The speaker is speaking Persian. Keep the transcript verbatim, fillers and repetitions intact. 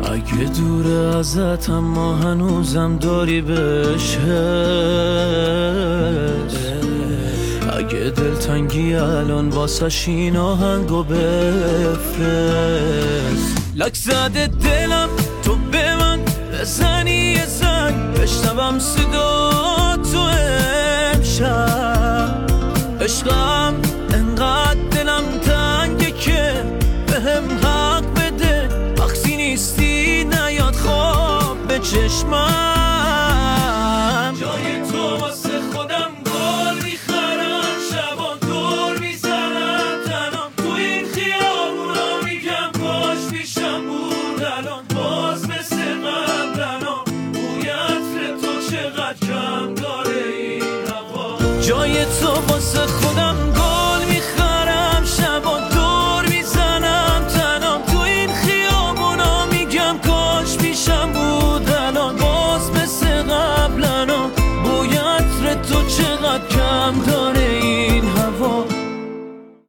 اگه دور ازت اما هنوزم داری بهش حس، اگه دلتنگی الان واسش این آهنگو بفرست. لک زده دلم تو به من بزنی یه زنگ، بشنوم صدا تو امشب. عشقم انقدر دلم تنگه که بهم حق بده، وقتی نیستی نیاد خواب به چشمم. جای تو واسه خودم گل میخرم، شبان دور میزنم تنام تو این خیابونا، میگم کاش پیشم بود الان باز مثل قبلنا، بوی عطر تو چقدر کم داره این هوا. جای تو واسه خودم گل میخرم، شبان دور میزنم تنام تو این خیابونا، میگم کاش پیشم بود الان باز مثل قبلنا، بوی عطر تو چقدر کم داره.